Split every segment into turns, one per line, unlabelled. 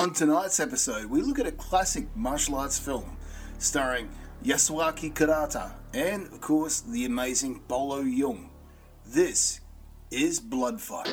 On tonight's episode, we look at a classic martial arts film starring Yasuaki Kurata and, of course, the amazing Bolo Yeung. This is Blood Fight.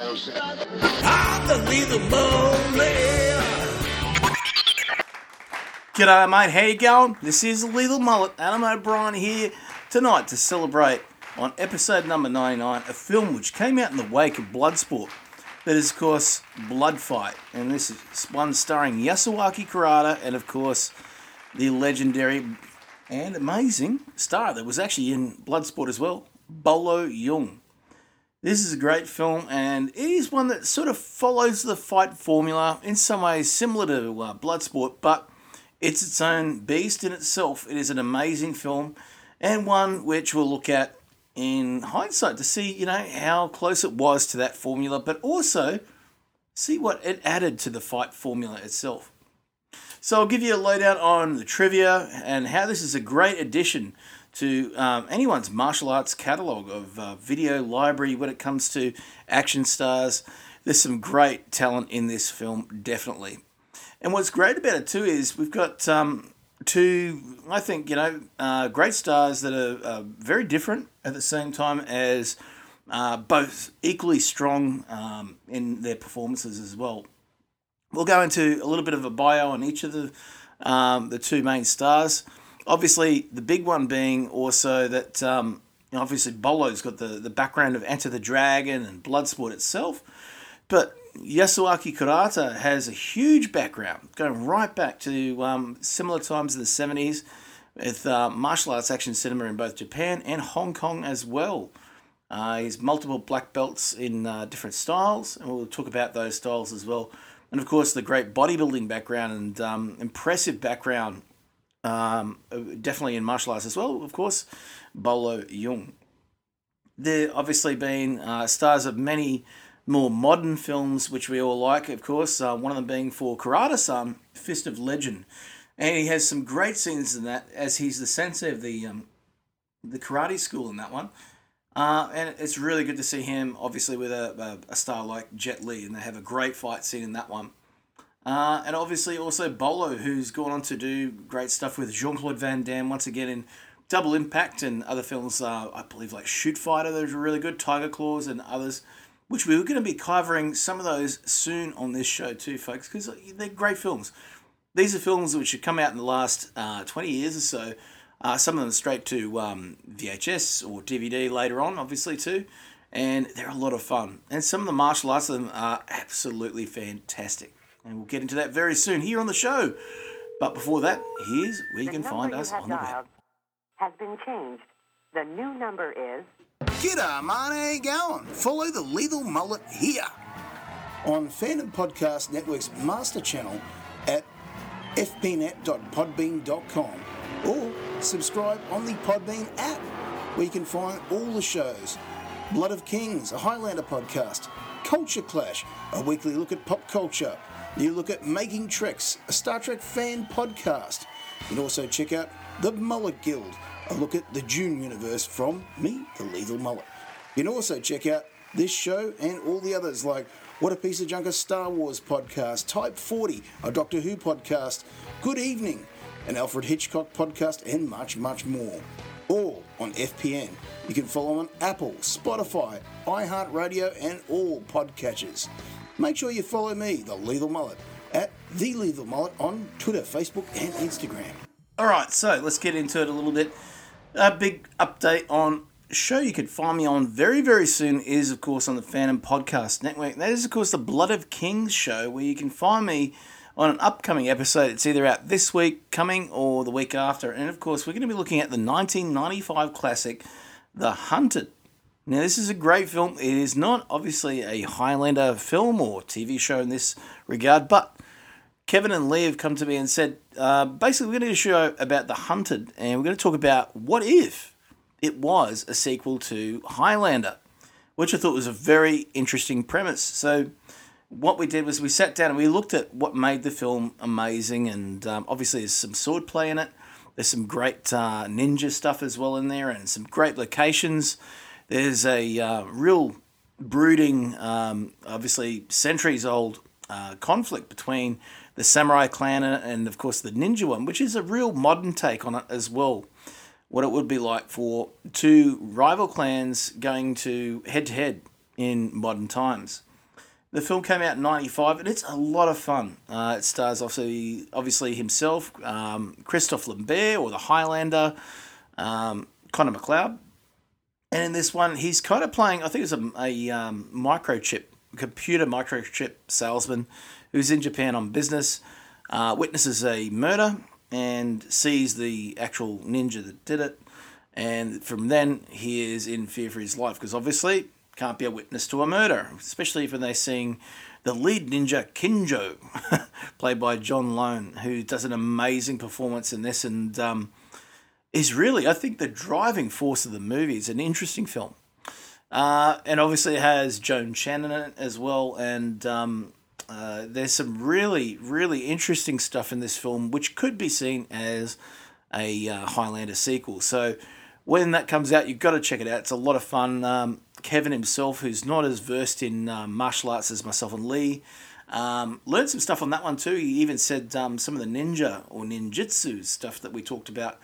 G'day mate, how you going? This is Lethal Mullet, Adam O'Brien here tonight to celebrate on episode number 99, a film which came out in the wake of Bloodsport. That is, of course, Blood Fight, and this is one starring Yasuaki Kurata and, of course, the legendary and amazing star that was actually in Bloodsport as well, Bolo Yeung. This is a great film, and it is one that sort of follows the fight formula in some ways similar to Bloodsport, but it's its own beast in itself. It is an amazing film, and one which we'll look at in hindsight to see, how close it was to that formula, but also see what it added to the fight formula itself. So I'll give you a lowdown on the trivia and how this is a great addition to anyone's martial arts catalogue of video library when it comes to action stars. There's some great talent in this film, definitely. And what's great about it too is we've got two, I think, great stars that are very different at the same time as both equally strong in their performances as well. We'll go into a little bit of a bio on each of the two main stars. Obviously, the big one being also that, obviously Bolo's got the background of Enter the Dragon and Bloodsport itself, but Yasuaki Kurata has a huge background, going right back to similar times in the 70s with martial arts action cinema in both Japan and Hong Kong as well. He's multiple black belts in different styles, and we'll talk about those styles as well. And of course, the great bodybuilding background and impressive background, definitely in martial arts as well, of course, Bolo Yeung. They're obviously been stars of many more modern films, which we all like, of course, one of them being for Kurata-san, Fist of Legend. And he has some great scenes in that, as he's the sensei of the karate school in that one. And it's really good to see him, obviously, with a star like Jet Li, and they have a great fight scene in that one. And obviously also Bolo, who's gone on to do great stuff with Jean-Claude Van Damme, once again in Double Impact and other films, I believe like Shoot Fighter, those are really good, Tiger Claws and others, which we're going to be covering some of those soon on this show too, folks, because they're great films. These are films which have come out in the last 20 years or so. Some of them straight to VHS or DVD later on, obviously, too. And they're a lot of fun. And some of the martial arts of them are absolutely fantastic. And we'll get into that very soon here on the show. But before that, here's where you can find us on the web.
Has been changed. The new number is...
G'day, man, how you going? Follow the Lethal Mullet here on Fandom Podcast Network's master channel at fpnet.podbean.com or subscribe on the Podbean app where you can find all the shows. Blood of Kings, a Highlander podcast. Culture Clash, a weekly look at pop culture. You look at Making Treks, a Star Trek fan podcast. You can also check out The Mullet Guild, a look at the Dune universe from me, the Lethal Mullet. You can also check out this show and all the others like What a Piece of Junk, a Star Wars podcast, Type 40, a Doctor Who podcast, Good Evening, an Alfred Hitchcock podcast, and much, much more. All on FPN. You can follow on Apple, Spotify, iHeartRadio, and all podcatchers. Make sure you follow me, the Lethal Mullet, at The Lethal Mullet on Twitter, Facebook, and Instagram. All right, so let's get into it a little bit. A big update on a show you can find me on very, very soon is, of course, on the Fandom Podcast Network. That is, of course, the Blood of Kings show, where you can find me on an upcoming episode. It's either out this week coming or the week after. And, of course, we're going to be looking at the 1995 classic, The Hunted. Now, this is a great film. It is not, obviously, a Highlander film or TV show in this regard, but Kevin and Lee have come to me and said, basically, we're going to do a show about The Hunted, and we're going to talk about what if it was a sequel to Highlander, which I thought was a very interesting premise. So what we did was we sat down and we looked at what made the film amazing, and obviously there's some swordplay in it. There's some great ninja stuff as well in there, and some great locations. There's a real brooding, obviously centuries-old conflict between the samurai clan and, of course, the ninja one, which is a real modern take on it as well. What it would be like for two rival clans going to head in modern times. The film came out in '95, and it's a lot of fun. It stars obviously himself, Christophe Lambert, or the Highlander, Connor McLeod. And in this one, he's kind of playing, I think it's a computer microchip salesman who's in Japan on business, witnesses a murder and sees the actual ninja that did it. And from then, he is in fear for his life because obviously can't be a witness to a murder, especially when they're seeing the lead ninja, Kinjo, played by John Lone, who does an amazing performance in this and is really, I think, the driving force of the movie. It's an interesting film. And obviously it has Joan Chen in it as well, and there's some really, really interesting stuff in this film, which could be seen as a Highlander sequel. So when that comes out, you've got to check it out. It's a lot of fun. Kevin himself, who's not as versed in martial arts as myself and Lee, learned some stuff on that one too. He even said some of the ninja or ninjutsu stuff that we talked about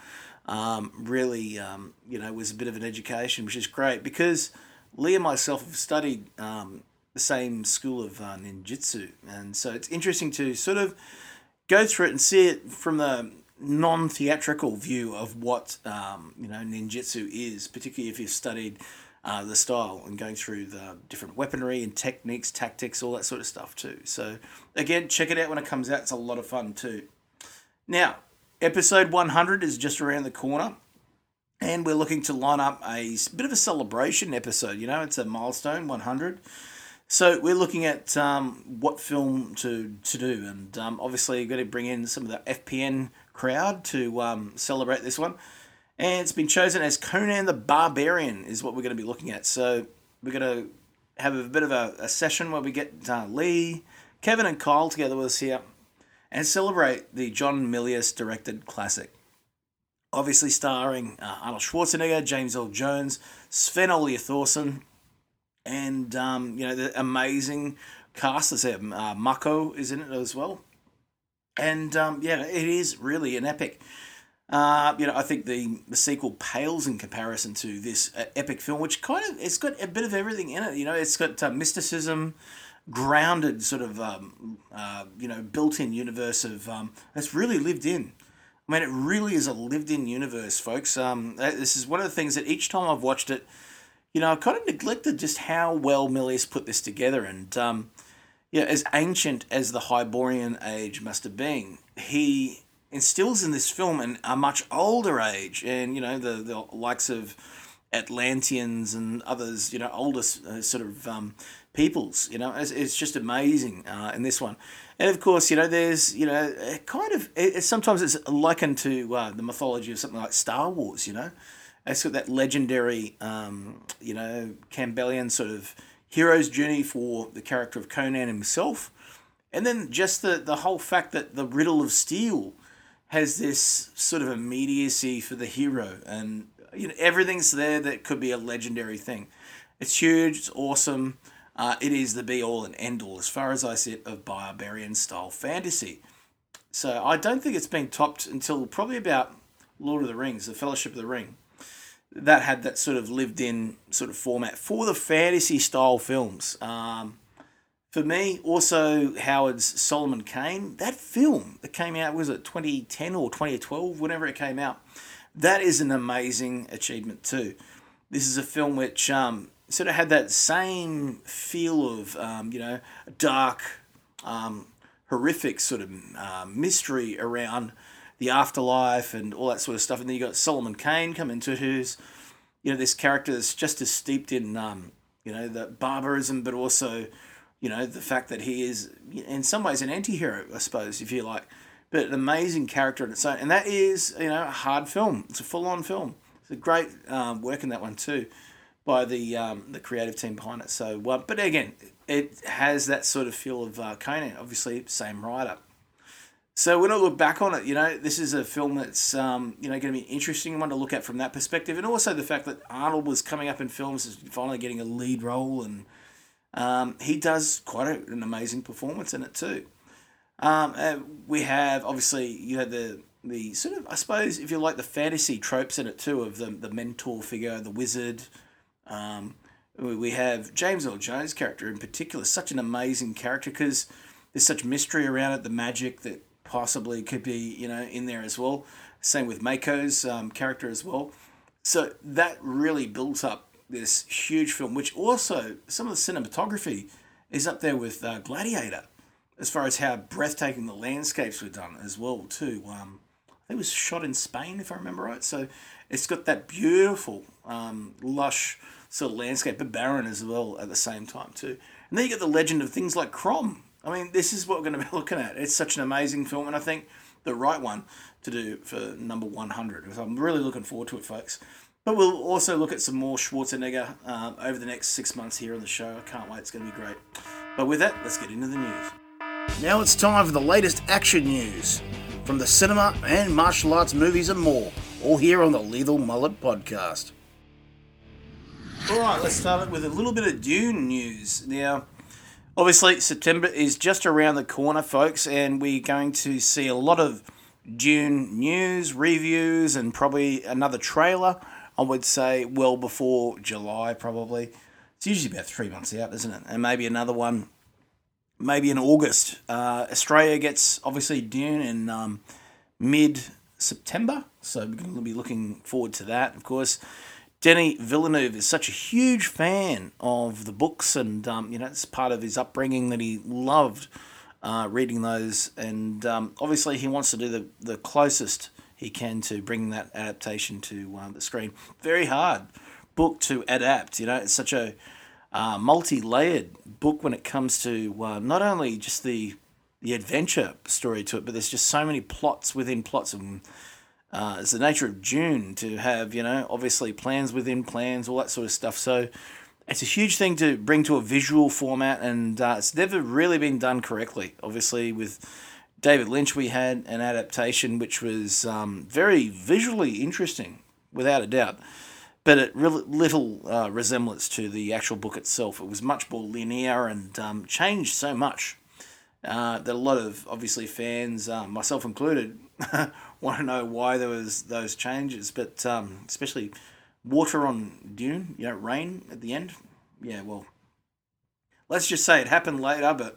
really, was a bit of an education, which is great because Lee and myself have studied the same school of ninjutsu, and so it's interesting to sort of go through it and see it from the non-theatrical view of what ninjutsu is, particularly if you've studied the style and going through the different weaponry and techniques, tactics, all that sort of stuff too. So again, check it out when it comes out. It's a lot of fun too. Now, episode 100 is just around the corner, and we're looking to line up a bit of a celebration episode. It's a milestone, 100. So we're looking at what film to do, and obviously you've got to bring in some of the FPN crowd to celebrate this one. And it's been chosen as Conan the Barbarian is what we're going to be looking at. So we're going to have a bit of a session where we get Lee, Kevin and Kyle together with us here and celebrate the John Milius directed classic. Obviously starring Arnold Schwarzenegger, James Earl Jones, Sven-Ole Thorsen, and the amazing cast that's there. Mako is in it as well. And it is really an epic. I think the sequel pales in comparison to this epic film, which it's got a bit of everything in it. It's got mysticism, grounded sort of built-in universe of that's really lived in. I mean, it really is a lived-in universe, folks. This is one of the things that each time I've watched it, I kind of neglected just how well Milius put this together. And as ancient as the Hyborian age must have been, he instills in this film a much older age, and the likes of Atlanteans and others, older sort of peoples. It's just amazing in this one. And of course, there's sometimes it's likened to the mythology of something like Star Wars. It's got that legendary Campbellian sort of hero's journey for the character of Conan himself, and then just the whole fact that the Riddle of Steel has this sort of immediacy for the hero, and everything's there that could be a legendary thing. It's huge, it's awesome. It is the be-all and end-all, as far as I see it, of barbarian-style fantasy. So I don't think it's been topped until probably about Lord of the Rings, the Fellowship of the Ring. That had that sort of lived-in sort of format for the fantasy-style films. For me, also Howard's Solomon Kane, that film that came out, was it 2010 or 2012, whenever it came out, that is an amazing achievement too. This is a film which sort of had that same feel of, dark, horrific sort of mystery around the afterlife and all that sort of stuff. And then you got Solomon Kane come into who's, this character that's just as steeped in, the barbarism, but also, the fact that he is, in some ways, an anti-hero, I suppose, if you like. But an amazing character in its own. And that is, a hard film. It's a full-on film. It's a great work in that one too, by the creative team behind it. So, but again, it has that sort of feel of Conan, obviously, same writer. So when I look back on it, this is a film that's, going to be an interesting one to look at from that perspective. And also the fact that Arnold was coming up in films, is finally getting a lead role, and He does quite an amazing performance in it too. We have obviously the sort of, I suppose, if you like, the fantasy tropes in it too, of the mentor figure, the wizard. Um, we have James Earl Jones' character in particular, such an amazing character because there's such mystery around it, the magic that possibly could be in there as well. Same with Mako's character as well. So that really builds up this huge film, which also some of the cinematography is up there with Gladiator, as far as how breathtaking the landscapes were done as well too. It was shot in Spain, if I remember right. So it's got that beautiful, lush sort of landscape, but barren as well at the same time too. And then you get the legend of things like Crom. I mean, this is what we're going to be looking at. It's such an amazing film, and I think the right one to do for number 100. So I'm really looking forward to it, folks. But we'll also look at some more Schwarzenegger over the next 6 months here on the show. I can't wait. It's going to be great. But with that, let's get into the news. Now it's time for the latest action news from the cinema and martial arts, movies and more, all here on the Lethal Mullet Podcast. Alright, let's start with a little bit of Dune news. Now, obviously, September is just around the corner, folks, and we're going to see a lot of Dune news, reviews, and probably another trailer, I would say, well before July, probably. It's usually about 3 months out, isn't it? And maybe another one maybe in August. Australia gets, obviously, Dune in mid-September, so we're going to be looking forward to that, of course. Denis Villeneuve is such a huge fan of the books, and it's part of his upbringing that he loved reading those, and obviously he wants to do the closest he can to bringing that adaptation to the screen. Very hard book to adapt. It's such a multi-layered book when it comes to not only just the adventure story to it, but there's just so many plots within plots, and it's the nature of Dune to have, obviously plans within plans, all that sort of stuff. So it's a huge thing to bring to a visual format, and it's never really been done correctly. Obviously, with David Lynch, we had an adaptation which was very visually interesting, without a doubt, but it really little resemblance to the actual book itself. It was much more linear and changed so much that a lot of, obviously, fans, myself included, want to know why there was those changes. But especially water on Dune, rain at the end. Yeah, well, let's just say it happened later, but...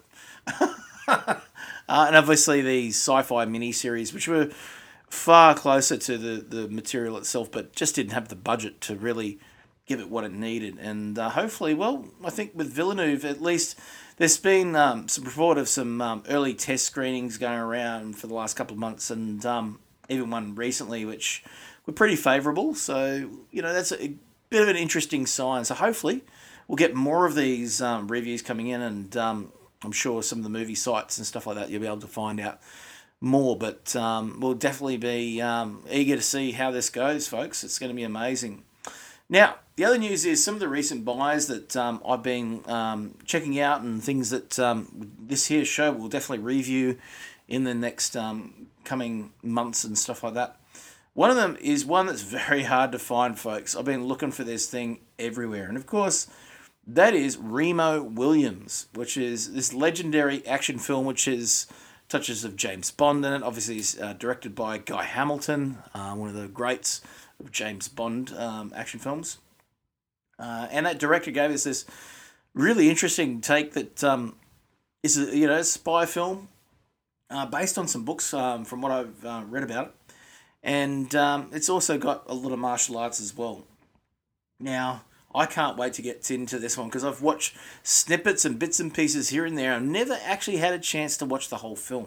and obviously the sci-fi miniseries, which were far closer to the material itself, but just didn't have the budget to really give it what it needed. And hopefully, well, I think with Villeneuve, at least, there's been some report of some early test screenings going around for the last couple of months, and even one recently, which were pretty favourable. So, that's a bit of an interesting sign. So hopefully we'll get more of these reviews coming in, and I'm sure some of the movie sites and stuff like that, you'll be able to find out more. But we'll definitely be eager to see how this goes, folks. It's going to be amazing. Now, the other news is some of the recent buys that I've been checking out, and things that this here show will definitely review in the next coming months and stuff like that. One of them is one that's very hard to find, folks. I've been looking for this thing everywhere. And of course, that is Remo Williams, which is this legendary action film which is touches of James Bond in it. Obviously, it's directed by Guy Hamilton, one of the greats of James Bond action films. And that director gave us this really interesting take that is a spy film based on some books from what I've read about it. And it's also got a lot of martial arts as well. Now, I can't wait to get into this one because I've watched snippets and bits and pieces here and there. I've never actually had a chance to watch the whole film.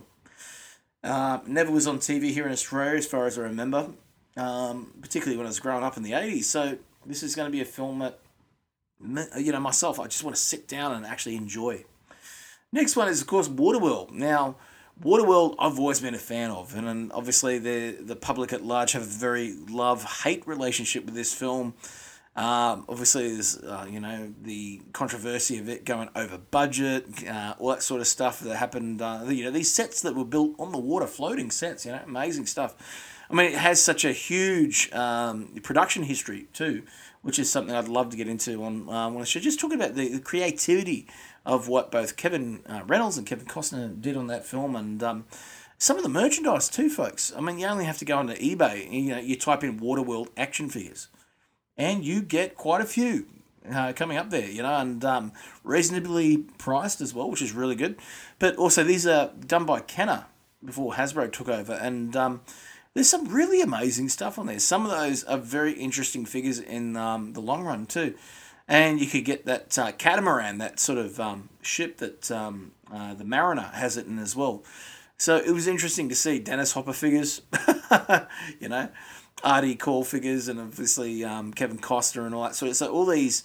Never was on TV here in Australia as far as I remember, particularly when I was growing up in the 80s. So this is going to be a film that, myself, I just want to sit down and actually enjoy. Next one is, of course, Waterworld. Now, Waterworld I've always been a fan of, and obviously the public at large have a very love-hate relationship with this film. Obviously, there's the controversy of it going over budget, all that sort of stuff that happened. These sets that were built on the water, floating sets, amazing stuff. I mean, it has such a huge production history too, which is something I'd love to get into on a show. Just talking about the creativity of what both Kevin Reynolds and Kevin Costner did on that film, and some of the merchandise too, folks. I mean, you only have to go onto eBay, and, you type in Waterworld action figures, and you get quite a few coming up there, and reasonably priced as well, which is really good. But also, these are done by Kenner before Hasbro took over, and there's some really amazing stuff on there. Some of those are very interesting figures in the long run too. And you could get that catamaran, that sort of ship that the Mariner has it in as well. So it was interesting to see Dennis Hopper figures, Artie Call figures, and obviously Kevin Costner and all that sort of. So all these,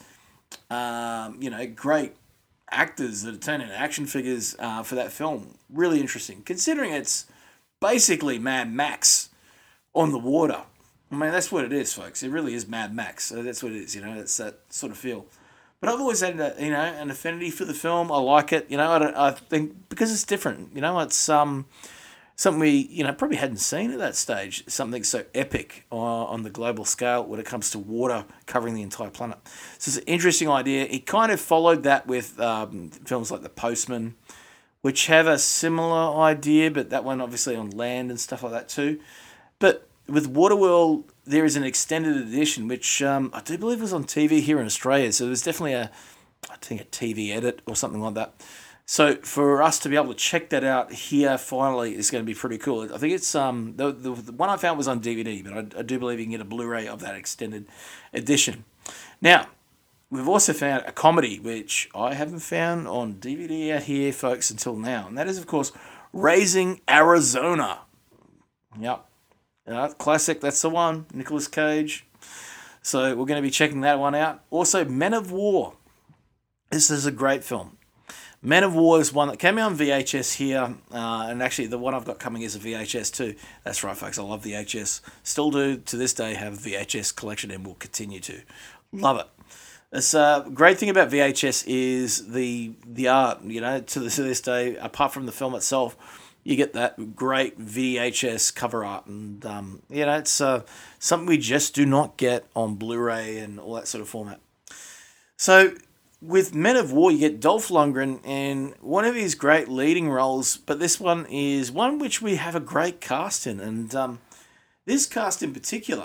great actors that are turning into action figures for that film. Really interesting, considering it's basically Mad Max on the water. I mean, that's what it is, folks. It really is Mad Max. So that's what it is, It's that sort of feel. But I've always had, an affinity for the film. I like it, I think because it's different. It's something we, probably hadn't seen at that stage. Something so epic on the global scale when it comes to water covering the entire planet. So it's an interesting idea. It kind of followed that with films like The Postman, which have a similar idea, but that one obviously on land and stuff like that too. But with Waterworld, there is an extended edition, which I do believe was on TV here in Australia. So there's definitely a TV edit or something like that. So for us to be able to check that out here finally is going to be pretty cool. I think it's the one I found was on DVD, but I do believe you can get a Blu-ray of that extended edition. Now, we've also found a comedy, which I haven't found on DVD out here, folks, until now. And that is, of course, Raising Arizona. Yep. Classic, that's the one. Nicolas Cage. So we're going to be checking that one out. Also, Men of War. This is a great film. Men of War is one that came out on VHS here, and actually the one I've got coming is a VHS too. That's right, folks. I love VHS. Still do to this day have a VHS collection, and will continue to. Love it. It's great thing about VHS is the art. To this day, apart from the film itself, you get that great VHS cover art, and it's something we just do not get on Blu-ray and all that sort of format. So with Men of War, you get Dolph Lundgren in one of his great leading roles, but this one is one which we have a great cast in, and this cast in particular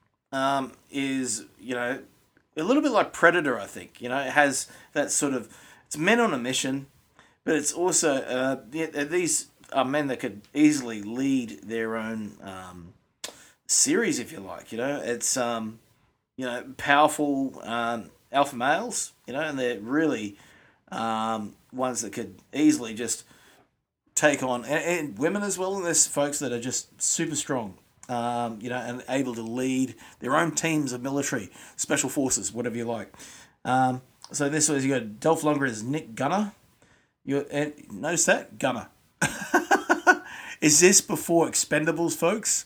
is a little bit like Predator, I think. It has that sort of, it's men on a mission, but it's also these are men that could easily lead their own series, if you like. It's powerful alpha males, and they're really ones that could easily just take on and women as well. And there's folks that are just super strong, and able to lead their own teams of military, special forces, whatever you like. So this was, you got Dolph Lundgren as Nick Gunner. Notice that? Gunner. Is this before Expendables, folks?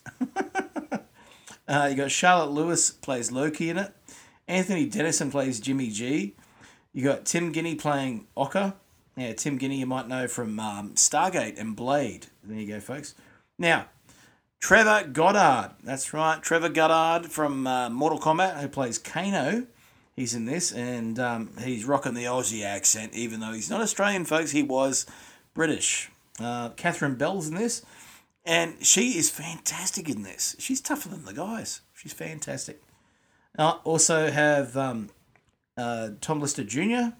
You got Charlotte Lewis plays Loki in it. Anthony Dennison plays Jimmy G. You got Tim Guinea playing Ocker. Yeah, Tim Guinea you might know from Stargate and Blade. There you go, folks. Now, Trevor Goddard. That's right, Trevor Goddard from Mortal Kombat, who plays Kano. He's in this, and he's rocking the Aussie accent, even though he's not Australian, folks. He was British. Catherine Bell's in this, and she is fantastic in this. She's tougher than the guys. She's fantastic. Also have Tom Lister Jr.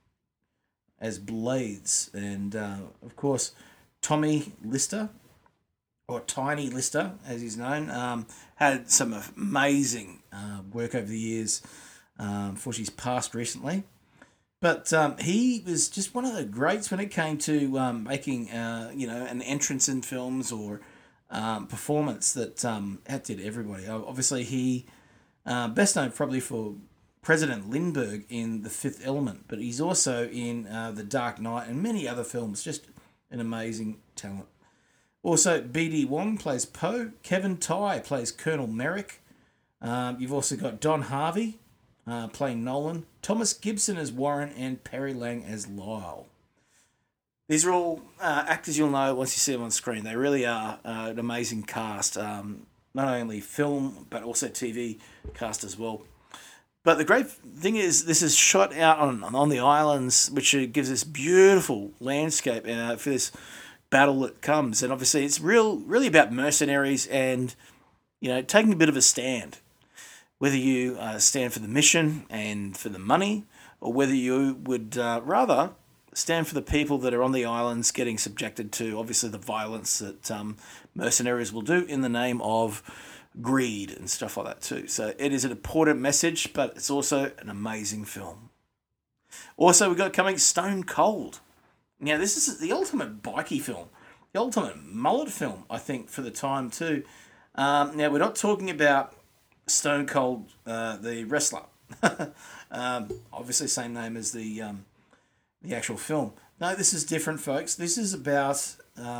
as Blades, and of course Tommy Lister, or Tiny Lister as he's known, had some amazing work over the years before she's passed recently. But he was just one of the greats when it came to making, an entrance in films or performance that outdid everybody. Obviously, he best known probably for President Lindbergh in The Fifth Element, but he's also in The Dark Knight and many other films. Just an amazing talent. Also, B.D. Wong plays Poe. Kevin Tighe plays Colonel Merrick. You've also got Don Harvey playing Nolan, Thomas Gibson as Warren, and Perry Lang as Lyle. These are all actors you'll know once you see them on screen. They really are an amazing cast, not only film but also TV cast as well. But the great thing is, this is shot out on the islands, which gives this beautiful landscape for this battle that comes. And obviously, it's really about mercenaries and taking a bit of a stand. Whether you stand for the mission and for the money, or whether you would rather stand for the people that are on the islands getting subjected to, obviously, the violence that mercenaries will do in the name of greed and stuff like that too. So it is an important message, but it's also an amazing film. Also, we've got coming Stone Cold. Now, this is the ultimate bikie film, the ultimate mullet film, I think, for the time too. Now, we're not talking about Stone Cold, the wrestler. Obviously, same name as the actual film. No, this is different, folks. This is about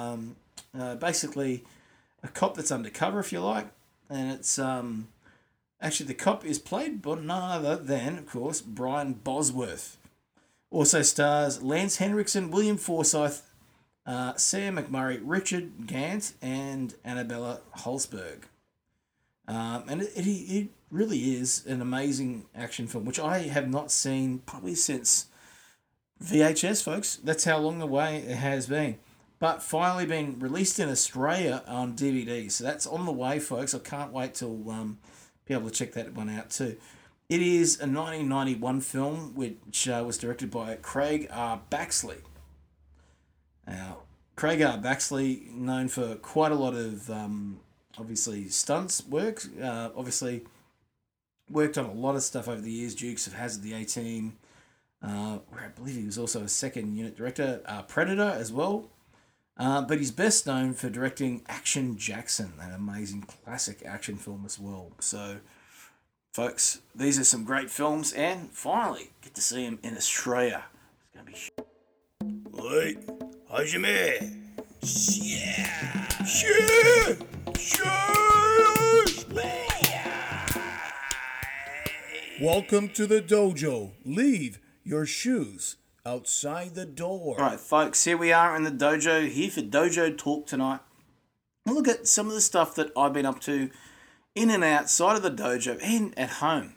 basically a cop that's undercover, if you like, and it's actually the cop is played by none other than, of course, Brian Bosworth. Also stars Lance Henriksen, William Forsythe, Sam McMurray, Richard Gant, and Annabella Holzberg. And it really is an amazing action film, which I have not seen probably since VHS, folks. That's how long away it has been. But finally been released in Australia on DVD. So that's on the way, folks. I can't wait till be able to check that one out too. It is a 1991 film which was directed by Craig R. Baxley. Now, Craig R. Baxley, known for quite a lot of obviously stunts work. Obviously worked on a lot of stuff over the years. Dukes of Hazzard, the A-Team, where I believe he was also a second unit director. Predator as well. But he's best known for directing Action Jackson, an amazing classic action film as well. So, folks, these are some great films, and finally get to see him in Australia. It's going to be... Wait, how's your man? Yeah! Sure!
Welcome to the dojo. Leave your shoes outside the door.
All right, folks, here we are in the dojo, here for Dojo Talk tonight. We'll look at some of the stuff that I've been up to in and outside of the dojo and at home.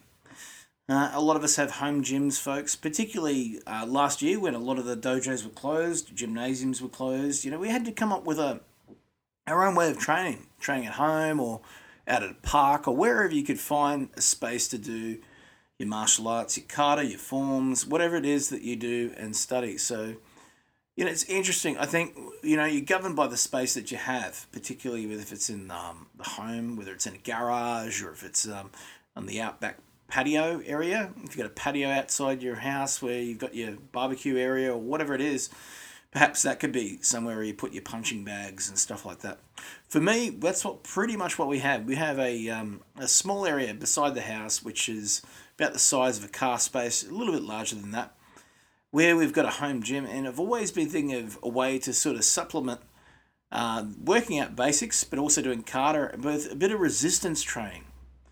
A lot of us have home gyms, folks, particularly last year when a lot of the dojos were closed, gymnasiums were closed. We had to come up with our own way of training at home or out at a park or wherever you could find a space to do your martial arts, your kata, your forms, whatever it is that you do and study. So, it's interesting. I think, you're governed by the space that you have, particularly if it's in the home, whether it's in a garage or if it's on the outback patio area. If you've got a patio outside your house where you've got your barbecue area or whatever it is, perhaps that could be somewhere where you put your punching bags and stuff like that. For me, that's pretty much what we have. We have a small area beside the house, which is about the size of a car space, a little bit larger than that, where we've got a home gym. And I've always been thinking of a way to sort of supplement working out basics, but also doing kata, with a bit of resistance training.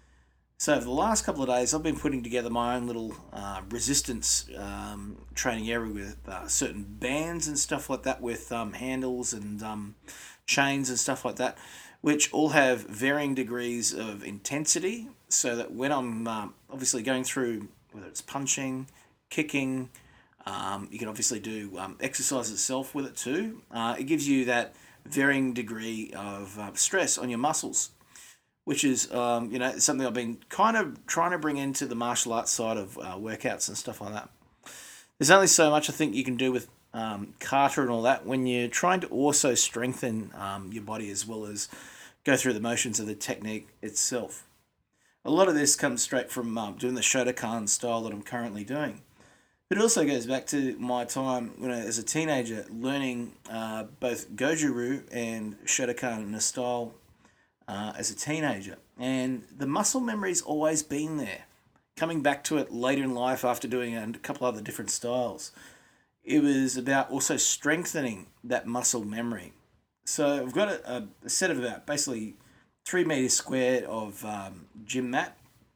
So for the last couple of days, I've been putting together my own little resistance training area with certain bands and stuff like that, with handles and chains and stuff like that, which all have varying degrees of intensity, so that when I'm obviously going through, whether it's punching, kicking, you can obviously do exercise itself with it too. It gives you that varying degree of stress on your muscles, which is, something I've been kind of trying to bring into the martial arts side of workouts and stuff like that. There's only so much I think you can do with kata and all that when you're trying to also strengthen your body as well as go through the motions of the technique itself. A lot of this comes straight from doing the Shotokan style that I'm currently doing. But it also goes back to my time as a teenager learning both Goju-Ryu and Shotokan style as a teenager, and the muscle memory's always been there. Coming back to it later in life after doing a couple other different styles, it was about also strengthening that muscle memory. So I've got a set of about basically 3 meters squared of gym mat,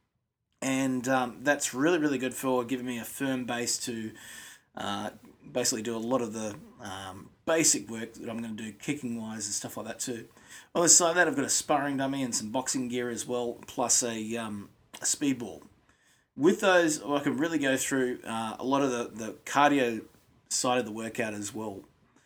and that's really, really good for giving me a firm base to basically do a lot of the basic work that I'm going to do kicking wise and stuff like that too. On the side of that, I've got a sparring dummy and some boxing gear as well, plus a speedball. with those, I can really go through a lot of the cardio side of the workout as well.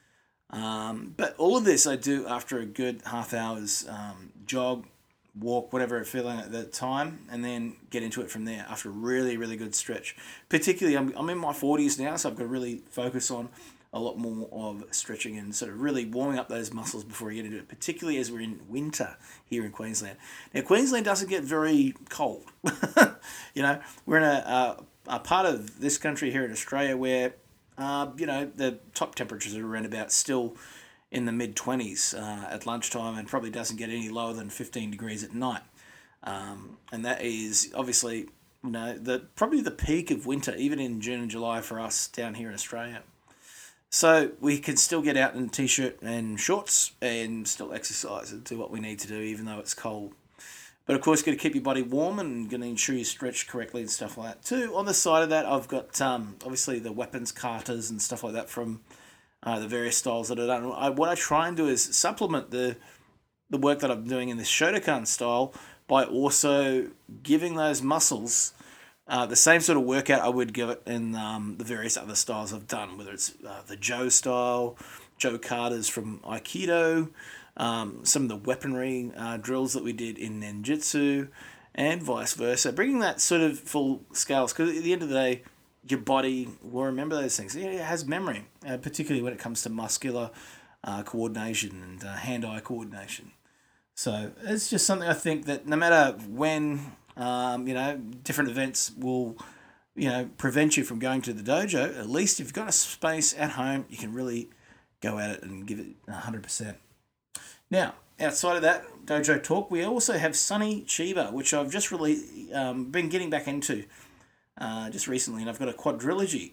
But all of this I do after a good half hour's jog, walk, whatever I'm feeling at that time, and then get into it from there after a really, really good stretch. Particularly, I'm in my 40s now, so I've got to really focus on a lot more of stretching and sort of really warming up those muscles before we get into it, particularly as we're in winter here in Queensland. Now, Queensland doesn't get very cold. We're in a part of this country here in Australia where, the top temperatures are around about still in the mid-20s at lunchtime, and probably doesn't get any lower than 15 degrees at night. And that is obviously, probably the peak of winter, even in June and July for us down here in Australia. So we can still get out in a t-shirt and shorts and still exercise and do what we need to do, even though it's cold. But of course, got to keep your body warm and going to ensure you stretch correctly and stuff like that too. On the side of that, I've got obviously the weapons carters and stuff like that from the various styles that I've done. What I try and do is supplement the work that I'm doing in this Shotokan style by also giving those muscles the same sort of workout I would give it in the various other styles I've done, whether it's the Joe style, Joe Carters from Aikido, some of the weaponry drills that we did in Ninjutsu, and vice versa. Bringing that sort of full scales, because at the end of the day, your body will remember those things. It has memory, particularly when it comes to muscular coordination and hand-eye coordination. So it's just something I think that no matter when, different events will, prevent you from going to the dojo, at least if you've got a space at home, you can really go at it and give it 100%. Now, outside of that dojo talk, we also have Sonny Chiba, which I've just really been getting back into just recently, and I've got a quadrilogy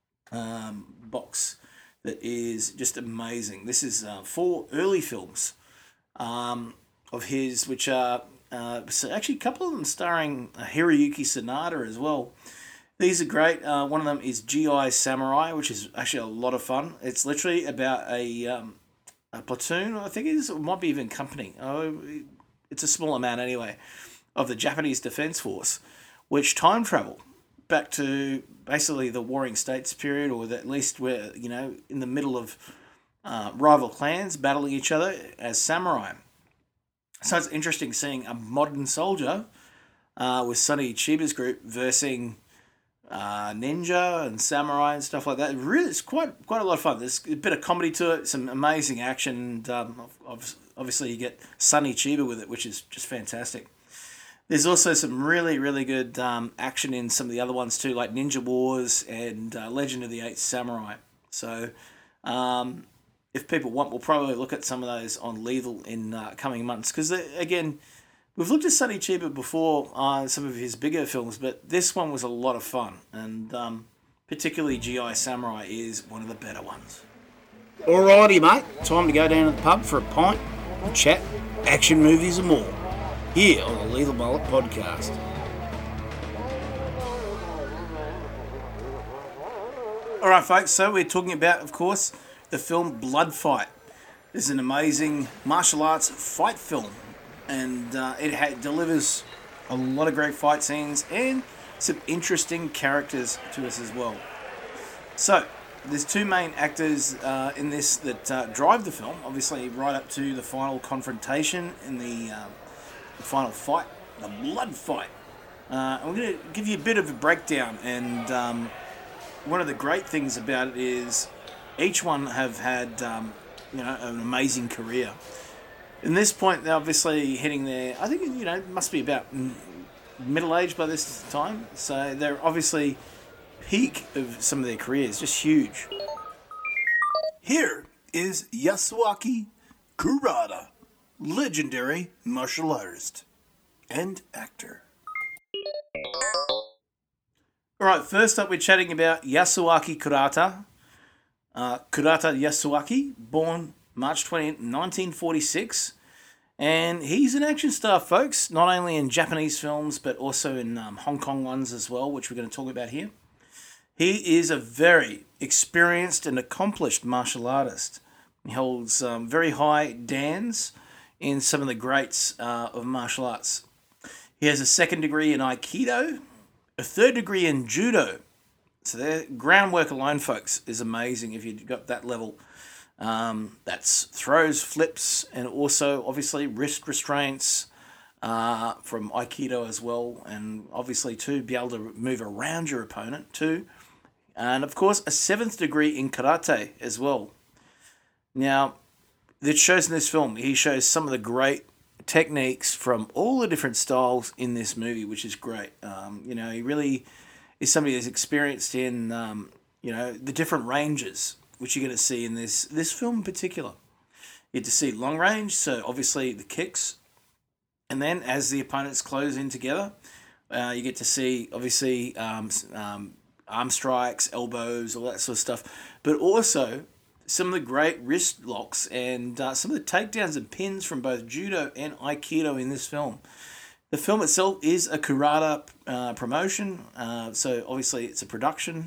box that is just amazing. This is 4 early films of his, which are actually a couple of them starring Hiroyuki Sanada as well. These are great. One of them is G.I. Samurai, which is actually a lot of fun. It's literally about a platoon, I think it is, or it might be even company. It's a small amount anyway, of the Japanese Defense Force, which time travel back to basically the Warring States period, or at least we're, in the middle of rival clans battling each other as samurai. So it's interesting seeing a modern soldier with Sonny Chiba's group versus ninja and samurai and stuff like that. Really, it's quite a lot of fun. There's a bit of comedy to it, some amazing action, and obviously you get Sonny Chiba with it, which is just fantastic. There's also some really, really good action in some of the other ones too, like Ninja Wars and Legend of the Eight Samurai. So if people want, we'll probably look at some of those on Lethal in coming months. Because, again, we've looked at Sonny Chiba before on some of his bigger films, but this one was a lot of fun. And particularly G.I. Samurai is one of the better ones. Alrighty, mate. Time to go down to the pub for a pint, chat, action movies and more. Here on the Lethal Mullet Podcast. Alright, folks. So we're talking about, of course, the film Blood Fight. This is an amazing martial arts fight film, and it delivers a lot of great fight scenes and some interesting characters to us as well. So, there's 2 main actors in this that drive the film, obviously right up to the final confrontation in the final fight, the blood fight. I'm going to give you a bit of a breakdown, and one of the great things about it is each one have had, an amazing career. In this point, they're obviously hitting their, I think, it must be about middle age by this time. So they're obviously peak of some of their careers, just huge. Here is Yasuaki Kurata, legendary martial artist and actor. Alright, first up we're chatting about Yasuaki Kurata. Kurata Yasuaki, born March 20th, 1946. And he's an action star, folks, not only in Japanese films, but also in Hong Kong ones as well, which we're going to talk about here. He is a very experienced and accomplished martial artist. He holds very high dans in some of the greats of martial arts. He has a 2nd degree in Aikido, a third degree in judo. So their groundwork alone, folks, is amazing if you've got that level. That's throws, flips, and also obviously wrist restraints from Aikido as well, and obviously to be able to move around your opponent too. And of course, a seventh degree in karate as well. Now, it shows in this film, he shows some of the great techniques from all the different styles in this movie, which is great. He really is somebody that's experienced in, the different ranges, which you're going to see in this film in particular. You get to see long range, so obviously the kicks, and then as the opponents close in together, you get to see obviously arm strikes, elbows, all that sort of stuff, but also some of the great wrist locks and some of the takedowns and pins from both judo and aikido in this film. The film itself is a Kurata promotion, so obviously it's a production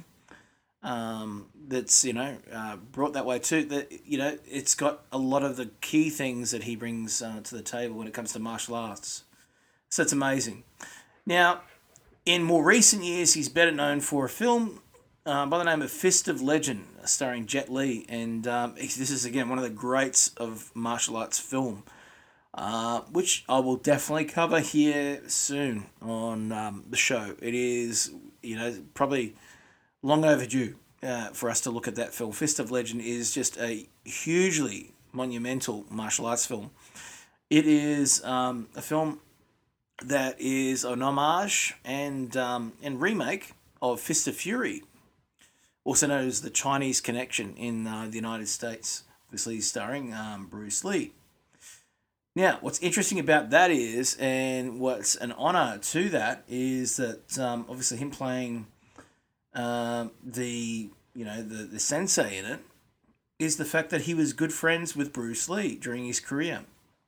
that's brought that way too. That it's got a lot of the key things that he brings to the table when it comes to martial arts. So it's amazing. Now, in more recent years, he's better known for a film by the name of Fist of Legend, starring Jet Li, and this is again one of the greats of martial arts film, which I will definitely cover here soon on the show. It is probably long overdue for us to look at that film. Fist of Legend is just a hugely monumental martial arts film. It is a film that is an homage and remake of Fist of Fury, also known as The Chinese Connection in the United States, obviously starring Bruce Lee. Now, what's interesting about that is, and what's an honour to that, is that obviously him playing the sensei in it, is the fact that he was good friends with Bruce Lee during his career.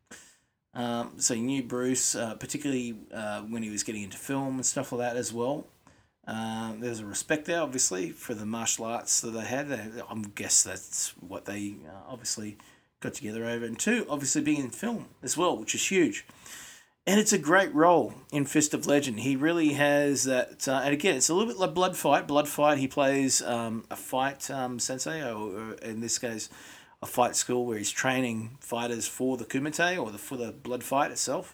So he knew Bruce, particularly when he was getting into film and stuff like that as well. There's a respect there, obviously, for the martial arts that they had. I guess that's what they obviously got together over. And two, obviously being in film as well, which is huge. And it's a great role in Fist of Legend. He really has that. And again, it's a little bit like Blood Fight. Blood Fight, he plays a fight sensei, or in this case, a fight school where he's training fighters for the Kumite or for the Blood Fight itself.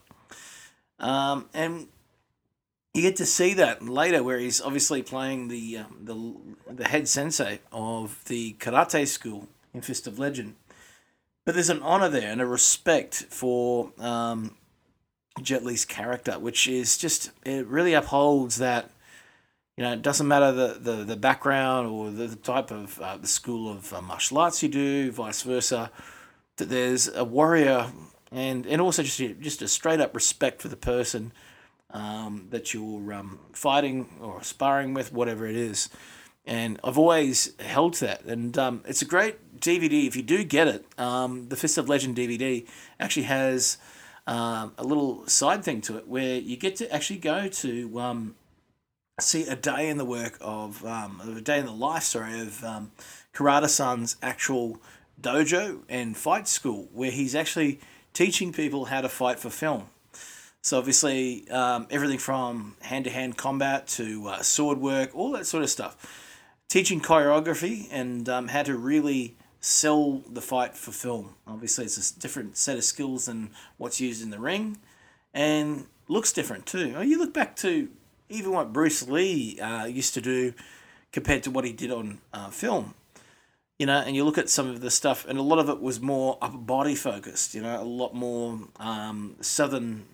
And you get to see that later, where he's obviously playing the head sensei of the karate school in Fist of Legend. But there's an honor there and a respect for Jet Li's character, which is just, it really upholds that. It doesn't matter the background or the type of the school of martial arts you do, vice versa. That there's a warrior and also just a straight up respect for the person that you're fighting or sparring with, whatever it is. And I've always held to that. And it's a great DVD. If you do get it, the Fist of Legend DVD actually has a little side thing to it where you get to actually go to see a day in the work of, a day in the life, of Kurata-san's actual dojo and fight school, where he's actually teaching people how to fight for film. So obviously, everything from hand-to-hand combat to sword work, all that sort of stuff. Teaching choreography and how to really sell the fight for film. Obviously, it's a different set of skills than what's used in the ring, and looks different too. You look back to even what Bruce Lee used to do compared to what he did on film. And you look at some of the stuff, and a lot of it was more upper body focused. A lot more southern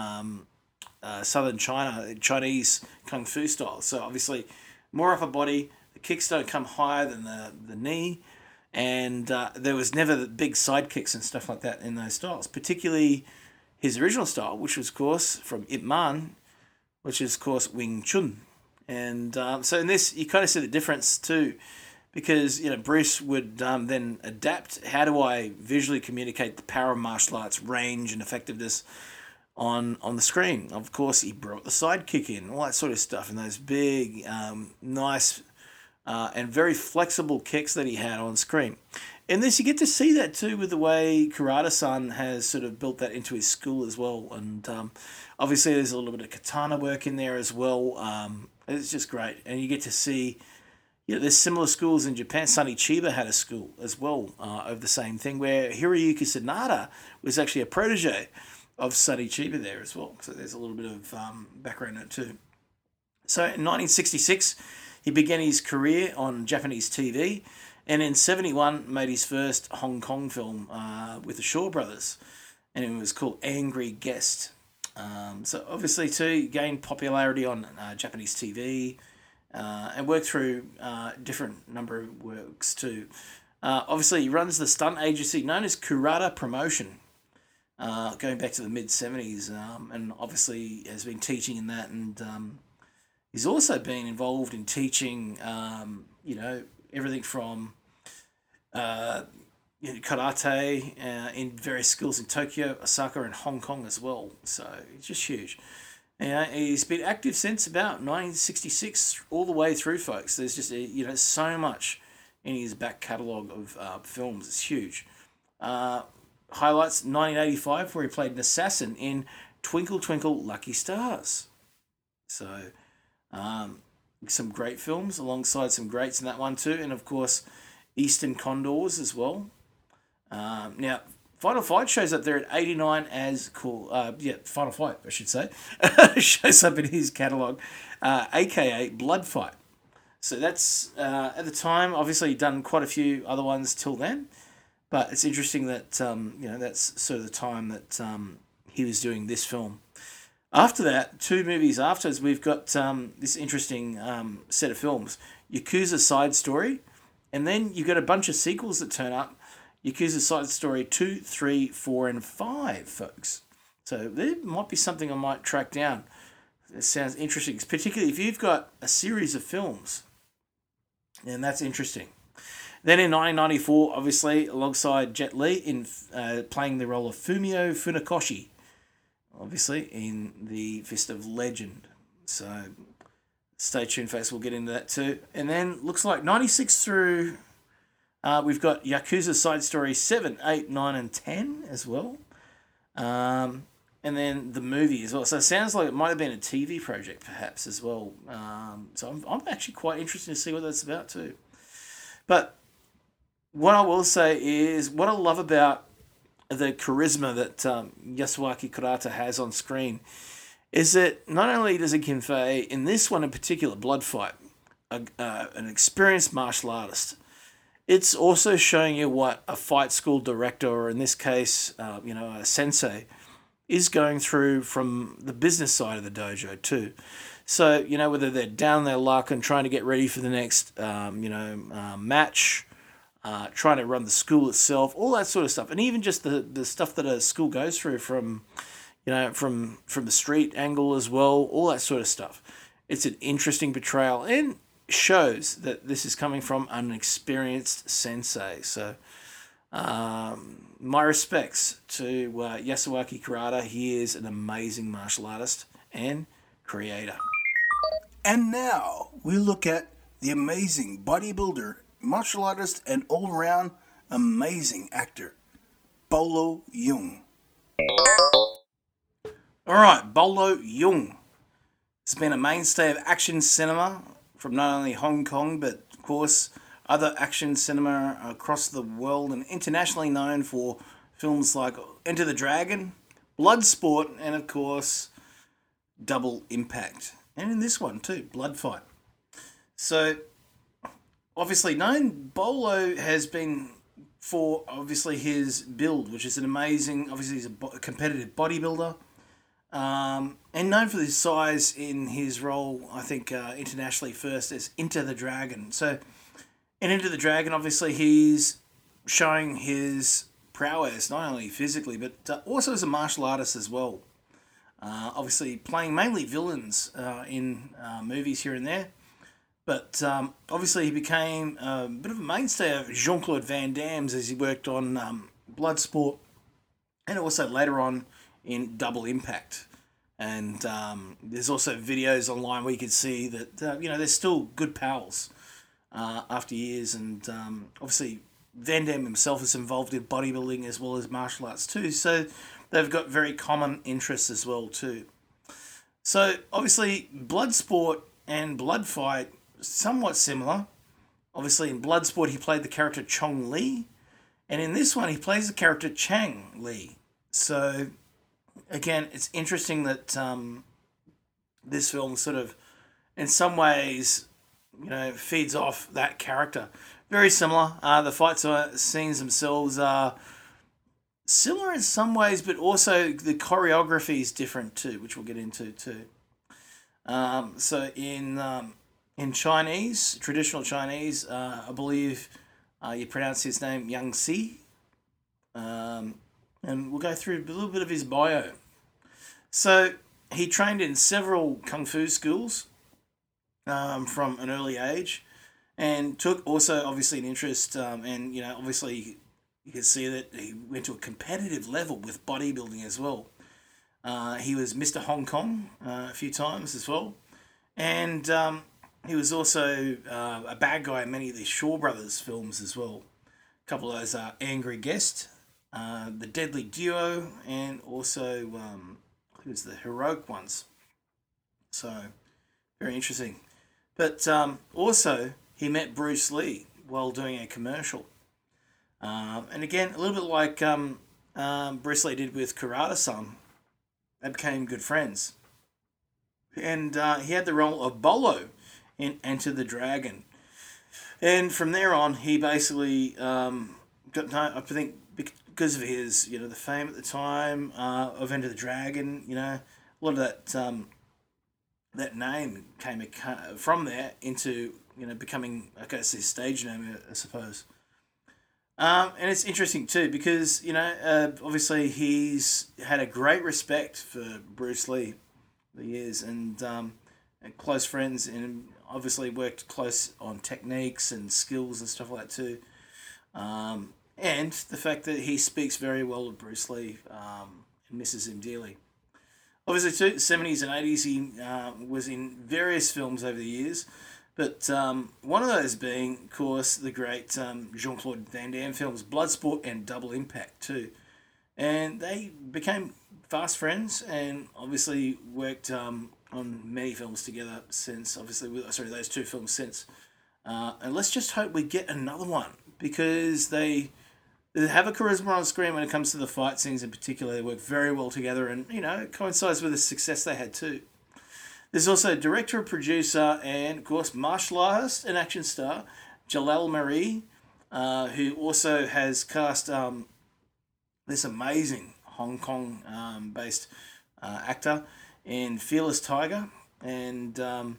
China, Chinese kung fu style. So obviously, more upper body. The kicks don't come higher than the knee, and there was never the big side kicks and stuff like that in those styles. Particularly his original style, which was of course from Ip Man, which is of course Wing Chun. And so in this, you kind of see the difference too, because Bruce would then adapt. How do I visually communicate the power of martial arts, range and effectiveness on the screen? Of course, he brought the side kick in, all that sort of stuff, and those big, nice and very flexible kicks that he had on screen. In this, you get to see that too with the way Kurata-san has sort of built that into his school as well. And obviously, there's a little bit of katana work in there as well. It's just great, and you get to see. There's similar schools in Japan. Sonny Chiba had a school as well of the same thing, where Hiroyuki Sanada was actually a protege of Sonny Chiba there as well. So there's a little bit of background in it too. So in 1966, he began his career on Japanese TV, and in 1971 made his first Hong Kong film with the Shaw Brothers, and it was called Angry Guest. So obviously too, he gained popularity on Japanese TV, and worked through different number of works too. Obviously, he runs the stunt agency known as Kurata Promotion, going back to the mid-70s, and obviously has been teaching in that, and he's also been involved in teaching, everything from karate in various schools in Tokyo, Osaka, and Hong Kong as well. So it's just huge. He's been active since about 1966 all the way through, folks. There's just so much in his back catalogue of films. It's huge. Highlights 1985, where he played an assassin in Twinkle Twinkle Lucky Stars. So some great films alongside some greats in that one too, and of course Eastern Condors as well. Now Final Fight shows up there at 89 as cool. Final Fight, I should say, shows up in his catalogue, aka Blood Fight. So that's at the time. Obviously, he'd done quite a few other ones till then, but it's interesting that that's sort of the time that he was doing this film. After that, 2 movies afterwards, we've got this interesting set of films, Yakuza Side Story, and then you've got a bunch of sequels that turn up. Yakuza Side Story 2, 3, 4, and 5, folks. So there might be something I might track down. It sounds interesting, particularly if you've got a series of films. And that's interesting. Then in 1994, obviously, alongside Jet Li, in playing the role of Fumio Funakoshi, obviously, in The Fist of Legend. So stay tuned, folks. We'll get into that too. And then looks like 96 through... we've got Yakuza Side Story 7, 8, 9, and 10 as well. And then the movie as well. So it sounds like it might have been a TV project perhaps as well. So I'm actually quite interested to see what that's about too. But what I will say is what I love about the charisma that Yasuaki Kurata has on screen is that not only does he convey, in this one in particular, Blood Fight, an experienced martial artist, it's also showing you what a fight school director, or in this case, a sensei, is going through from the business side of the dojo too. So, whether they're down their luck and trying to get ready for the next, match, trying to run the school itself, all that sort of stuff. And even just the stuff that a school goes through from the street angle as well, all that sort of stuff. It's an interesting portrayal and shows that this is coming from an experienced sensei. So my respects to Yasuaki Kurata. He is an amazing martial artist and creator.
And now we look at the amazing bodybuilder, martial artist, and all-around amazing actor, Bolo Yeung.
All right, Bolo Yeung has been a mainstay of action cinema from not only Hong Kong, but of course other action cinema across the world, and internationally known for films like Enter the Dragon, Bloodsport, and of course Double Impact. And in this one too, Blood Fight. So obviously known, Bolo has been for obviously his build, which is an amazing, obviously he's a competitive bodybuilder, and known for his size in his role, I think internationally first as Enter the Dragon. So in Enter the Dragon, obviously he's showing his prowess, not only physically, but also as a martial artist as well. Obviously playing mainly villains in movies here and there. But obviously he became a bit of a mainstay of Jean-Claude Van Damme's as he worked on Bloodsport, and also later on in Double Impact. And there's also videos online where you can see that they're still good pals after years. And obviously Van Damme himself is involved in bodybuilding as well as martial arts too. So they've got very common interests as well too. So obviously Bloodsport and Blood Fight, somewhat similar. Obviously, in Bloodsport, he played the character Chong Li, and in this one, he plays the character Chang Li. So, again, it's interesting that this film sort of, in some ways, feeds off that character. Very similar. The fight scenes themselves are similar in some ways, but also the choreography is different too, which we'll get into too. So in Chinese, traditional Chinese, I believe you pronounce his name Yang Si. And we'll go through a little bit of his bio. So he trained in several kung fu schools from an early age, and took also obviously an interest, and obviously you can see that he went to a competitive level with bodybuilding as well. He was Mr. Hong Kong a few times as well, and he was also a bad guy in many of the Shaw Brothers films as well. A couple of those are Angry Guest, The Deadly Duo, and also who's the Heroic Ones. So very interesting. But also he met Bruce Lee while doing a commercial. And again, a little bit like Bruce Lee did with Karate-san. They became good friends. And he had the role of Bolo in Enter the Dragon. And from there on, he basically got, I think, because of his, the fame at the time of Enter the Dragon, a lot of that name came from there into, becoming, I guess, his stage name, I suppose. And it's interesting too because, obviously he's had a great respect for Bruce Lee for years, and close friends, and obviously worked close on techniques and skills and stuff like that too. And the fact that he speaks very well of Bruce Lee and misses him dearly. Obviously, too, 70s and 80s, he was in various films over the years, but one of those being, of course, the great Jean-Claude Van Damme films, Bloodsport and Double Impact too. And they became fast friends and obviously worked on many films together since, those two films since. And let's just hope we get another one, because they have a charisma on screen when it comes to the fight scenes in particular. They work very well together, and, it coincides with the success they had too. There's also director, producer, and, of course, martial artist and action star Jalal Marie, who also has cast this amazing Hong Kong-based actor in Fearless Tiger, and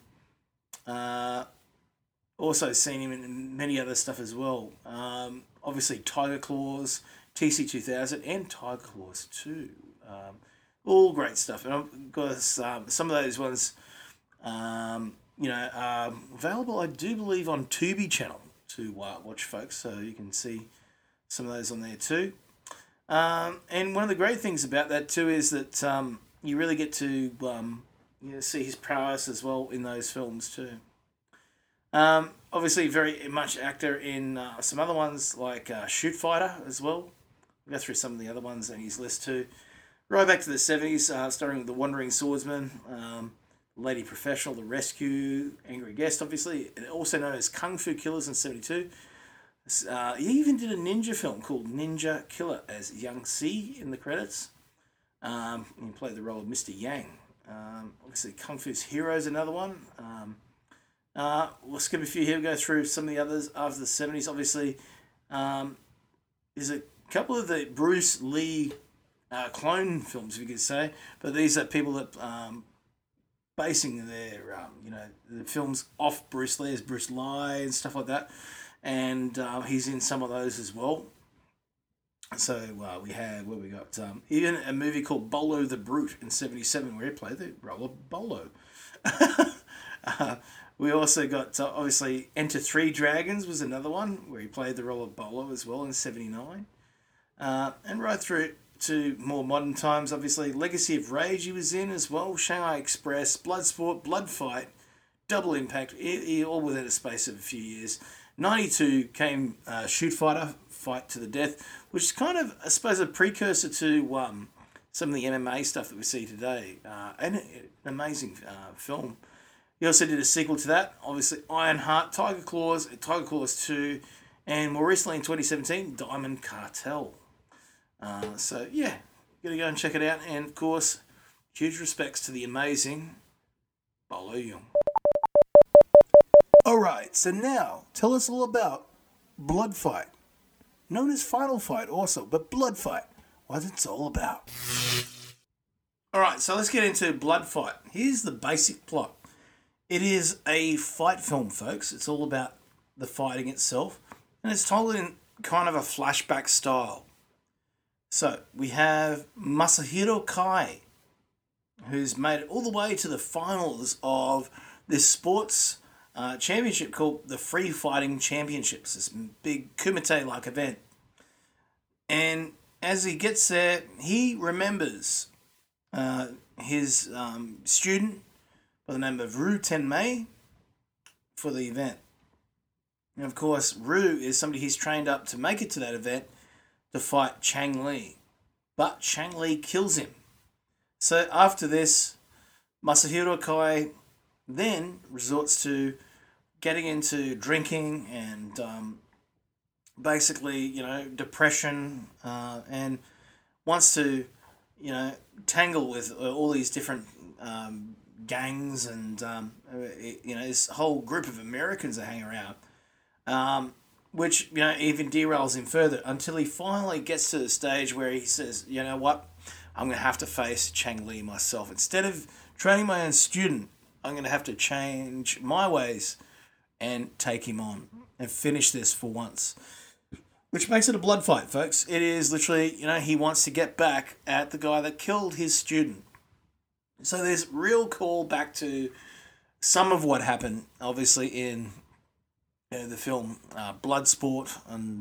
also seen him in many other stuff as well. Obviously, Tiger Claws, TC2000, and Tiger Claws 2. All great stuff. And of course, some of those ones, are available, I do believe, on Tubi channel to watch, folks. So you can see some of those on there too. And one of the great things about that too is that you really get to see his prowess as well in those films too. Obviously, very much actor in some other ones like Shoot Fighter as well. We'll go through some of the other ones on his list too. Right back to the 70s, starring The Wandering Swordsman, Lady Professional, The Rescue, Angry Guest, obviously, and also known as Kung Fu Killers in 72. He even did a ninja film called Ninja Killer as Yang Si in the credits. He played the role of Mr. Yang. Obviously, Kung Fu's Hero is another one. We'll skip a few here. We'll go through some of the others after the 70s. Obviously, there's a couple of the Bruce Lee clone films, if you could say, but these are people that basing their the films off Bruce Lee as Bruce Lee and stuff like that, and he's in some of those as well. So we have even a movie called Bolo the Brute in 77 where he played the role of Bolo. We also got obviously Enter Three Dragons was another one where he played the role of Bolo as well in 79, and right through to more modern times, obviously Legacy of Rage he was in as well, Shanghai Express, Bloodsport, Blood Fight, Double Impact, all within a space of a few years. 92 came Shoot Fighter, Fight to the Death, which is kind of, I suppose, a precursor to some of the MMA stuff that we see today. And an amazing film. He also did a sequel to that, obviously Ironheart, Tiger Claws 2, and more recently in 2017, Diamond Cartel. So yeah, gotta go and check it out. And of course, huge respects to the amazing Bolo Yeung.
Alright, so now tell us all about Blood Fight. Known as Final Fight also, but Blood Fight. What it's all about.
Alright, so let's get into Blood Fight. Here's the basic plot. It is a fight film, folks. It's all about the fighting itself, and it's told in kind of a flashback style. So we have Masahiro Kai, who's made it all the way to the finals of this sports championship called the Free Fighting Championships, this big kumite-like event. And as he gets there, he remembers his student by the name of Ru Tenmei for the event. And of course, Ru is somebody he's trained up to make it to that event to fight Chang Li. But Chang Li kills him. So after this, Masahiro Kai then resorts to getting into drinking and basically, depression, and wants to, tangle with all these different gangs and, this whole group of Americans that hang around, which, even derails him further until he finally gets to the stage where he says, you know what, I'm going to have to face Chang Li myself. Instead of training my own student, I'm going to have to change my ways and take him on and finish this for once. Which makes it a blood fight, folks. It is literally, he wants to get back at the guy that killed his student. So there's real call back to some of what happened, obviously, in the film Bloodsport,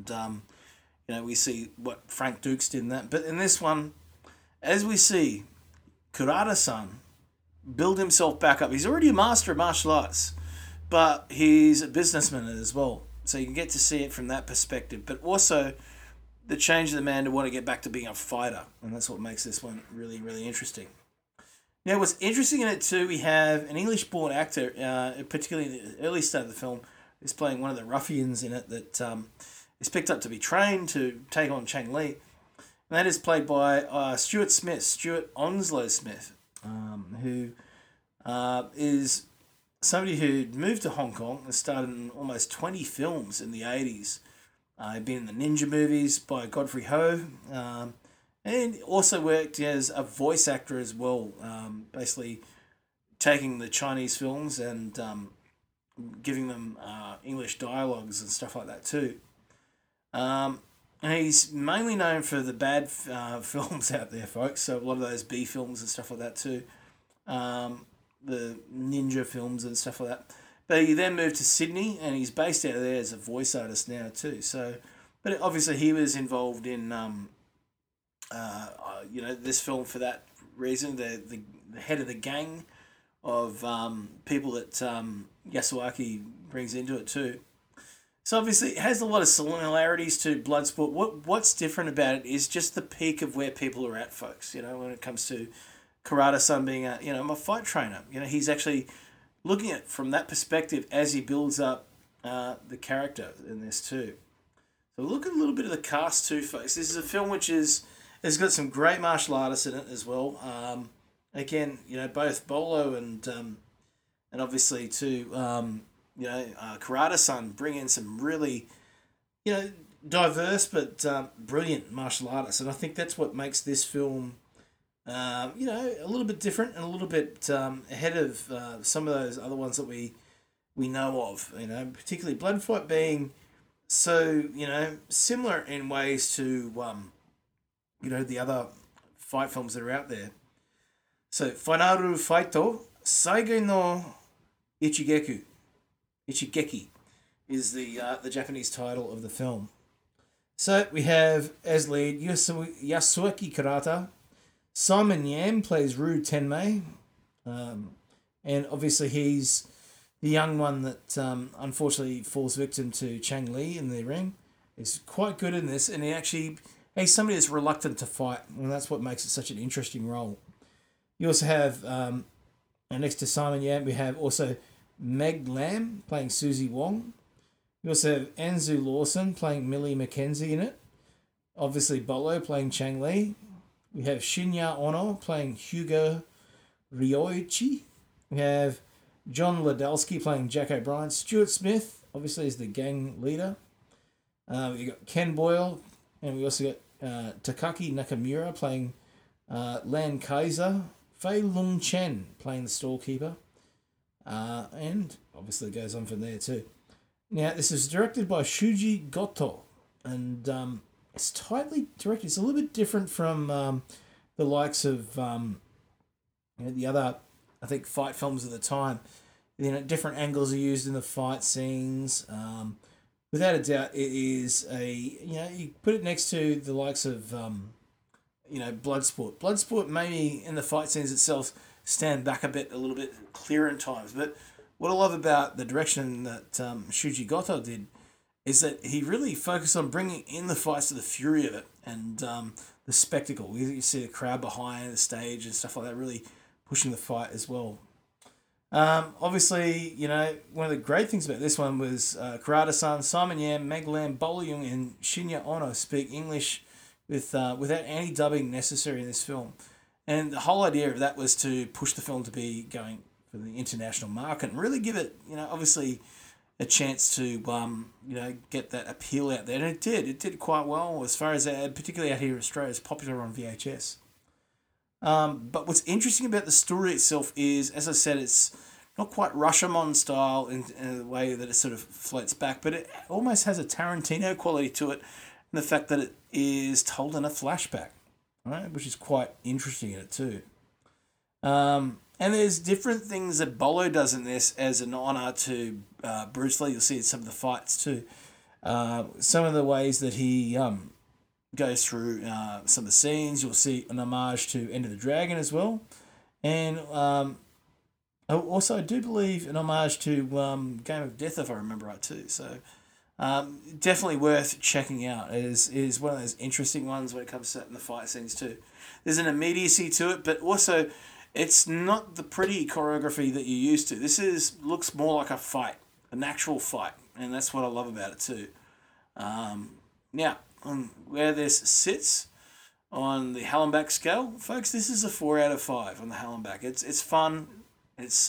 and we see what Frank Dukes did in that. But in this one, as we see Kurata-san build himself back up. He's already a master of martial arts, but he's a businessman as well. So you can get to see it from that perspective. But also the change of the man to want to get back to being a fighter. And that's what makes this one really, really interesting. Now, what's interesting in it too, we have an English-born actor, particularly in the early start of the film, who's playing one of the ruffians in it that is picked up to be trained to take on Chang Li. And that is played by Stuart Onslow Smith, who is somebody who moved to Hong Kong and starred in almost 20 films in the 80s. He'd been in the Ninja movies by Godfrey Ho, and also worked as a voice actor as well, basically taking the Chinese films and giving them English dialogues and stuff like that too. And he's mainly known for the bad films out there, folks. So a lot of those B films and stuff like that too. The ninja films and stuff like that. But he then moved to Sydney, and he's based out of there as a voice artist now too. So, but obviously he was involved in this film for that reason. The head of the gang of people that Yasuaki brings into it too. So obviously it has a lot of similarities to Bloodsport. What's different about it is just the peak of where people are at, folks. When it comes to Kurata-san being a fight trainer. He's actually looking at it from that perspective as he builds up the character in this too. So look at a little bit of the cast too, folks. This is a film which has got some great martial artists in it as well. Again, both Bolo and obviously too, Kurata-san bring in some really, diverse but brilliant martial artists, and I think that's what makes this film, a little bit different and a little bit ahead of some of those other ones that we know of. Particularly Blood Fight being so similar in ways to the other fight films that are out there. So Finaru Faito Saigai no Ichigeki is the Japanese title of the film. So we have as lead Yasuaki Kurata. Simon Yam plays Ru Tenmei, and obviously he's the young one that unfortunately falls victim to Chang Li in the ring. He's quite good in this, and he's somebody that's reluctant to fight, and that's what makes it such an interesting role. You also have
And next to Simon Yam, we have also Meg Lam playing Susie Wong. We also have Anzu Lawson playing Millie Mackenzie in it. Obviously, Bolo playing Chang Li. We have Shinya Ono playing Hugo Ryoichi. We have John Ladelsky playing Jack O'Brien. Stuart Smith, obviously, is the gang leader. We got Ken Boyle, and we also got Takaki Nakamura playing Lan Kaiser. Fei Lung Chen playing the storekeeper. And obviously it goes on from there too. Now, this is directed by Shuji Goto, and it's tightly directed. It's a little bit different from the likes of the other, I think, fight films of the time. Different angles are used in the fight scenes. Without a doubt, it is you put it next to the likes of Bloodsport. Bloodsport maybe in the fight scenes itself stand back a little bit clearer in times. But what I love about the direction that Shuji Goto did is that he really focused on bringing in the fights to the fury of it and the spectacle. You see the crowd behind the stage and stuff like that, really pushing the fight as well. Obviously, one of the great things about this one was Kurata-san, Simon Yam, Meg Lam, Bolo Yeung, and Shinya Ono speak English without any dubbing necessary in this film. And the whole idea of that was to push the film to be going for the international market and really give it, obviously a chance to, get that appeal out there. And it did. It did quite well as far as, particularly out here in Australia, it's popular on VHS. But what's interesting about the story itself is, as I said, it's not quite Rashomon style in the way that it sort of floats back, but it almost has a Tarantino quality to it, and the fact that it is told in a flashback, right, which is quite interesting in it too. And there's different things that Bolo does in this as an honour to Bruce Lee. You'll see it in some of the fights too. Some of the ways that he goes through some of the scenes. You'll see an homage to Enter the Dragon as well. And also I do believe an homage to Game of Death, if I remember right too. So definitely worth checking out. It is one of those interesting ones when it comes to the fight scenes too. There's an immediacy to it, but also it's not the pretty choreography that you're used to. This looks more like a fight, an actual fight, and that's what I love about it too. Now, where this sits on the Hallenbach scale, folks, this is a 4 out of 5 on the Hallenbach. It's fun. It's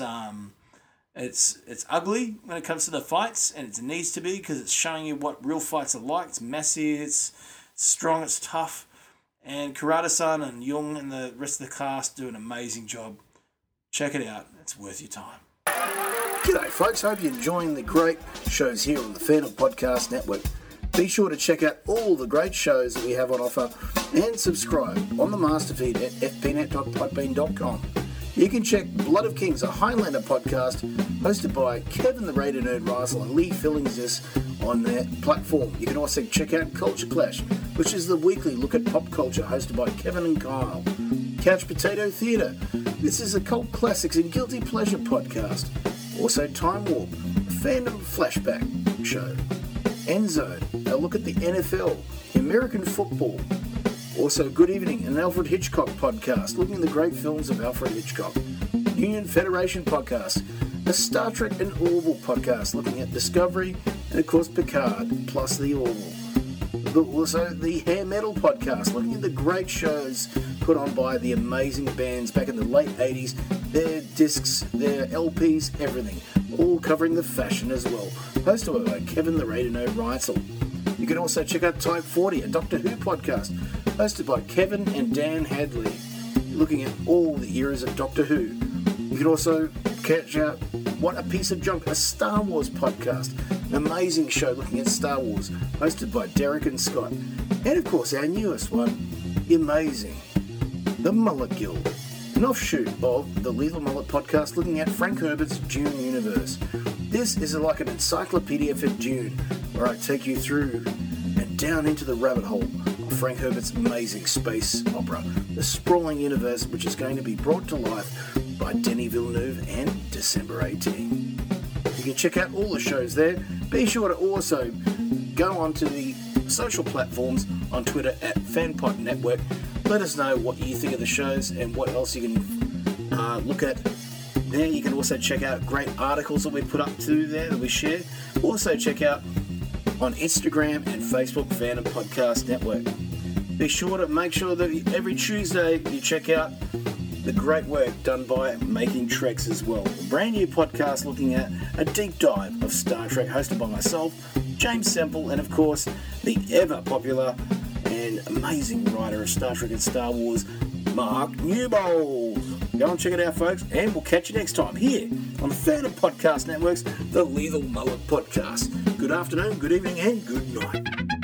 ugly when it comes to the fights, and it needs to be because it's showing you what real fights are like. It's messy. It's strong. It's tough. And Kurata-san and Jung and the rest of the cast do an amazing job. Check it out. It's worth your time.
G'day, folks. Hope you're enjoying the great shows here on the Fan of Podcast Network. Be sure to check out all the great shows that we have on offer and subscribe on the master feed at fpnet.podbean.com. You can check Blood of Kings, a Highlander podcast hosted by Kevin the Raider Nerd Riesel and Lee Fillings on their platform. You can also check out Culture Clash, which is the weekly look at pop culture hosted by Kevin and Kyle. Couch Potato Theatre. This is a cult classics and guilty pleasure podcast. Also Time Warp, a fandom flashback show. Endzone, a look at the NFL, American football. Also Good Evening, an Alfred Hitchcock podcast looking at the great films of Alfred Hitchcock. Union Federation podcast, a Star Trek and Orville podcast looking at Discovery and of course Picard, plus the Orville. Also the Hair Metal podcast looking at the great shows put on by the amazing bands back in the late 80s, their discs, their LPs, everything, all covering the fashion as well, hosted by Kevin the Raider Nerd Riesel. You can also check out Type 40, a Doctor Who podcast, hosted by Kevin and Dan Hadley, looking at all the eras of Doctor Who. You can also catch out What a Piece of Junk, a Star Wars podcast, an amazing show looking at Star Wars, hosted by Derek and Scott. And of course our newest one, the amazing The Mullet Guild, an offshoot of the Lethal Mullet podcast looking at Frank Herbert's Dune universe. This is like an encyclopedia for Dune, where I take you through and down into the rabbit hole of Frank Herbert's amazing space opera, the sprawling universe which is going to be brought to life by Denis Villeneuve and December 18. You can check out all the shows there. Be sure to also go onto the social platforms on Twitter at FanPod Network. Let us know what you think of the shows and what else you can look at There you can also check out great articles that we put up to there that we share. Also check out on Instagram and Facebook Phantom Podcast Network. Be sure to make sure that every Tuesday you check out the great work done by Making Treks as well. A brand new podcast looking at a deep dive of Star Trek hosted by myself, James Semple, and of course the ever popular and amazing writer of Star Trek and Star Wars, Mark Newbold. Go and check it out, folks, and we'll catch you next time here on the Phantom Podcast Network's The Lethal Mullet Podcast. Good afternoon, good evening, and good night.